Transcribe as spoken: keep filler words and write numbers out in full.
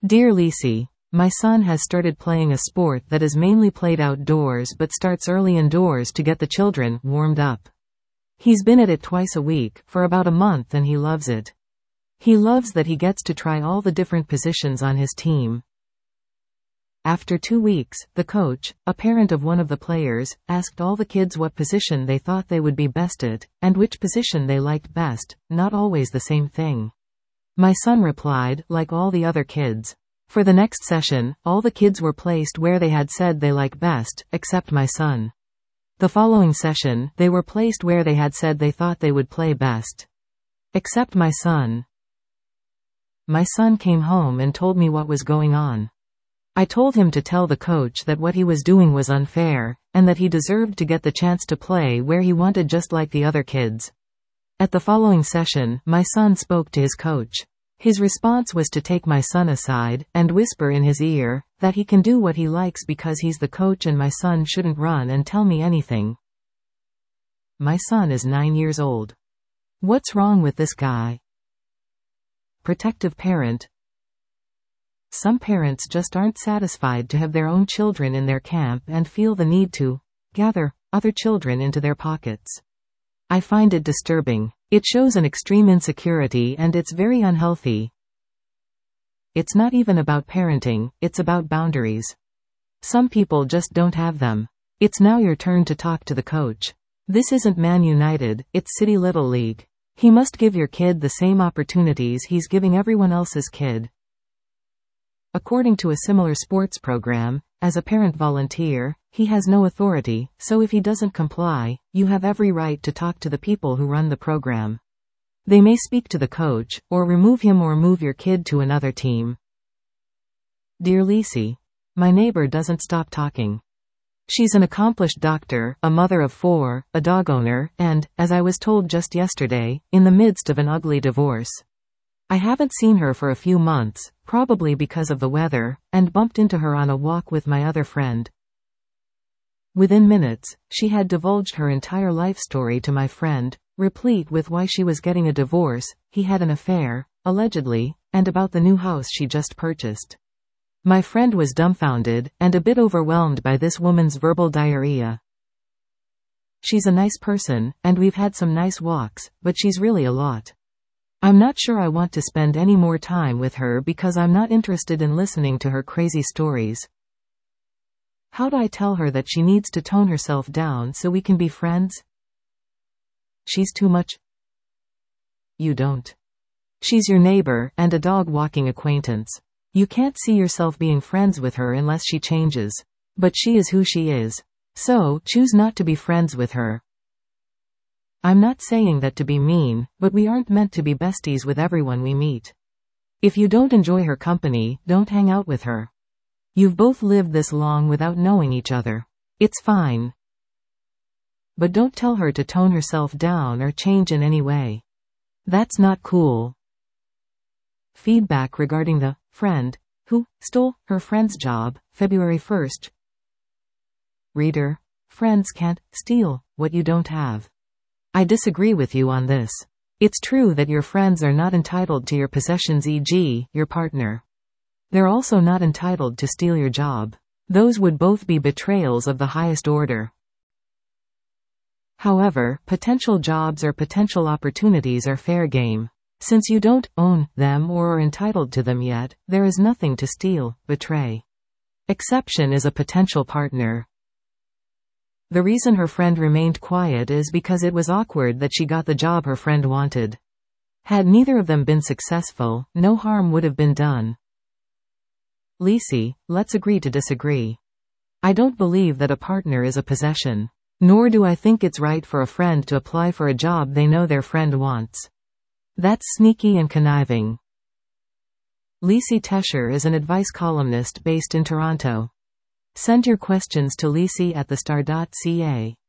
Dear Lisi, my son has started playing a sport that is mainly played outdoors but starts early indoors to get the children warmed up. He's been at it twice a week, for about a month, and he loves it. He loves that he gets to try all the different positions on his team. After two weeks, the coach, a parent of one of the players, asked all the kids what position they thought they would be best at, and which position they liked best, not always the same thing. My son replied, like all the other kids. For the next session, all the kids were placed where they had said they like best, except my son. The following session, they were placed where they had said they thought they would play best. Except my son. My son came home and told me what was going on. I told him to tell the coach that what he was doing was unfair, and that he deserved to get the chance to play where he wanted just like the other kids. At the following session, my son spoke to his coach. His response was to take my son aside, and whisper in his ear, that he can do what he likes because he's the coach and my son shouldn't run and tell me anything. My son is nine years old. What's wrong with this guy? Protective parent. Some parents just aren't satisfied to have their own children in their camp and feel the need to gather other children into their pockets. I find it disturbing. It shows an extreme insecurity and it's very unhealthy. It's not even about parenting, it's about boundaries. Some people just don't have them. It's now your turn to talk to the coach. This isn't Man United, it's City Little League. He must give your kid the same opportunities he's giving everyone else's kid. According to a similar sports program, as a parent volunteer, he has no authority, so if he doesn't comply, you have every right to talk to the people who run the program. They may speak to the coach, or remove him or move your kid to another team. Dear Lisi, my neighbor doesn't stop talking. She's an accomplished doctor, a mother of four, a dog owner, and, as I was told just yesterday, in the midst of an ugly divorce. I haven't seen her for a few months, probably because of the weather, and bumped into her on a walk with my other friend. Within minutes, she had divulged her entire life story to my friend, replete with why she was getting a divorce, he had an affair, allegedly, and about the new house she just purchased. My friend was dumbfounded, and a bit overwhelmed by this woman's verbal diarrhea. She's a nice person, and we've had some nice walks, but she's really a lot. I'm not sure I want to spend any more time with her because I'm not interested in listening to her crazy stories. How do I tell her that she needs to tone herself down so we can be friends? She's too much. You don't. She's your neighbor, and a dog-walking acquaintance. You can't see yourself being friends with her unless she changes. But she is who she is. So, choose not to be friends with her. I'm not saying that to be mean, but we aren't meant to be besties with everyone we meet. If you don't enjoy her company, don't hang out with her. You've both lived this long without knowing each other. It's fine. But don't tell her to tone herself down or change in any way. That's not cool. Feedback regarding the friend who stole her friend's job, February first. Reader, friends can't steal what you don't have. I disagree with you on this. It's true that your friends are not entitled to your possessions, for example, your partner. They're also not entitled to steal your job. Those would both be betrayals of the highest order. However, potential jobs or potential opportunities are fair game. Since you don't own them or are entitled to them yet, there is nothing to steal, betray. Exception is a potential partner. The reason her friend remained quiet is because it was awkward that she got the job her friend wanted. Had neither of them been successful, no harm would have been done. Lisi, let's agree to disagree. I don't believe that a partner is a possession. Nor do I think it's right for a friend to apply for a job they know their friend wants. That's sneaky and conniving. Lisi Tesher is an advice columnist based in Toronto. Send your questions to lisi at the star dot c a.